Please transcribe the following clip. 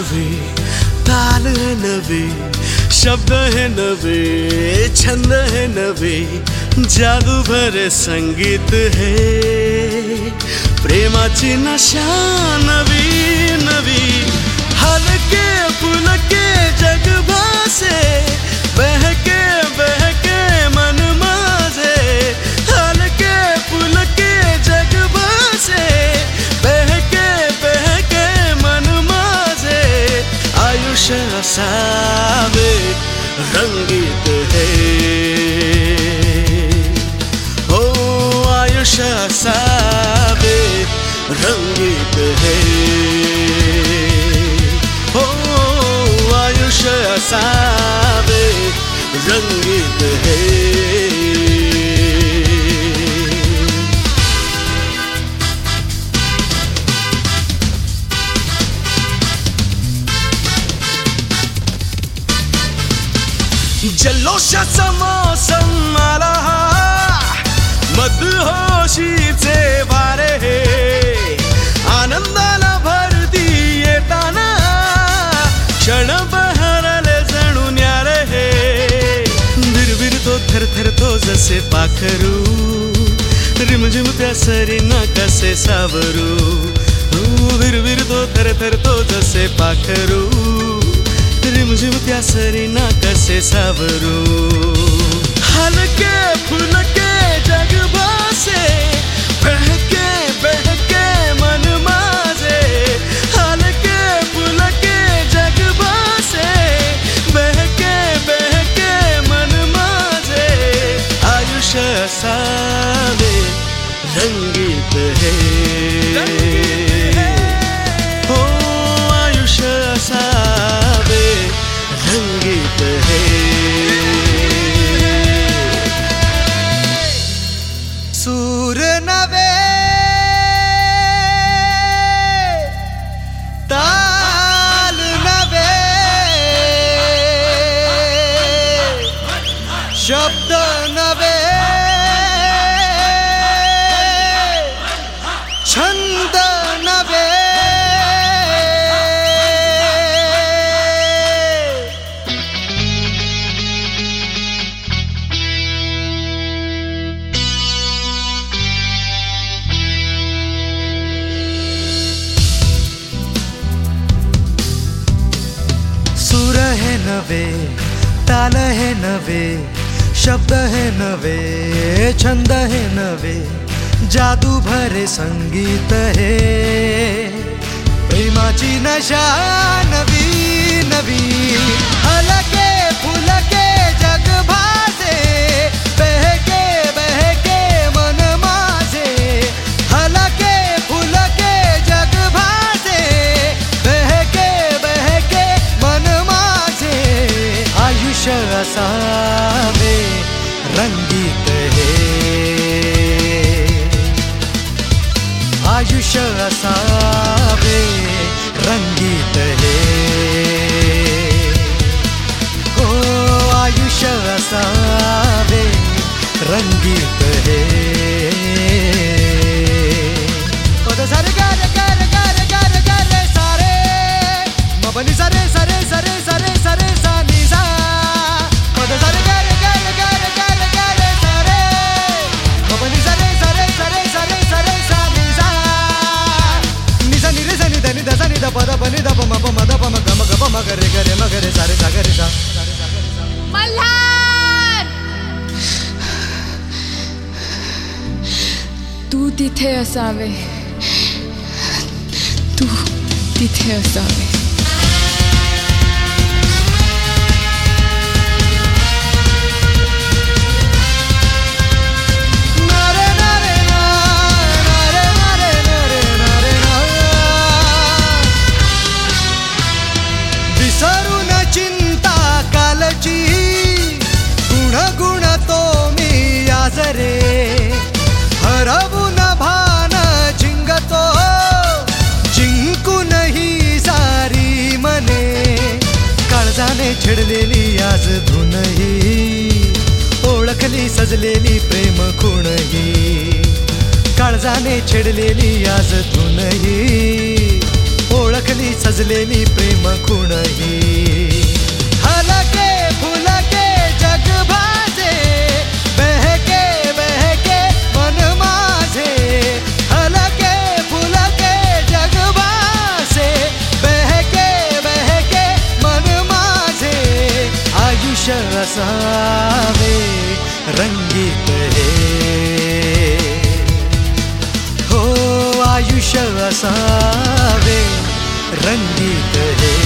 नवे, ताल है नवे, शब्द है नवे, छंद है नवे, जादू भरे संगीत है, प्रेमाची नशा नवी नवी, हलके फुलके जग भासे, बहके बहके मन माझे, हलके फुलके जग भासे, बहके बहके मन माझे, आयुष्य असावे रंगीत है, हो आयुष्य असावे रंगीत है, हो आयुष्य असावे रंगीत है। जल्लोषाचा मौसम आला, मदहोशीचे वारे हे, आनंदाला भरती येताना, क्षण बहरले जणू न्यारे हे, भिरभिरतो थरथरतो जसे पाखरू, रिमझिम त्या सरींना कसे सावरू, भिरभिरतो थरथरतो जसे पाखरू, रिमझिम त्या सरींना कसे सावरू, हलके फुलके जग भासे, बहके बहके मन माझे, हलके फुलके जग भासे, बहके बहके मन माझे, आयुष्य असावे रंगीत है, हो आयुष्य असावे रंगीत है। सूर नवे, ताल नवे, शब्द नवे, छंद नवे, सुर है नवे, ताल है नवे, शब्द है नवे, छंद है नवे, जादू भरे संगीत है, प्रेमाची नशा नवी नवी, हलके फुलके जग भासे, बहके बहके मन माझे, हलके फुलके जग भासे, बहके बहके मन माझे, आयुष्य असावे रंगीत है, आयुष्य असावे रंगीत है, हो आयुष्य असावे रंगीत है। पद सारे गर गर गर गर गर सारे, मबनी सारे सारे सारे सारे सारे सानी सा, पद सारे गर गर गर गर गर सारे, मबनी सारे सारे सारे सारे सारे सानी सा, निसा निरे सा निदा निदा सा निदा पद पनी दा पम पम दा पम गम गम मगरे गरे मगरे सारे सागरे सा। मल्हार, तू तिथे असावे, तू तिथे असावे। विसरून चिंता कालची, गुण गुण तो मी आज रे, हरवून भान झिंगतो, जिंकूनही सारी मने, काळजाने छेडलेली आज धुनही, ओळखली सजलेली प्रेम खूणही, काळजाने छेडलेली आज धुनही, ओळखली सजलेली प्रेम कुणही. हलके फुलके जग भाजे, बहके बहके मन माझे. हलके फुलके जग भासे, बहके बहके मन माझे. आयुष्य असावे रंगीत हे, हो आयुष्य असावे रंगीत हे.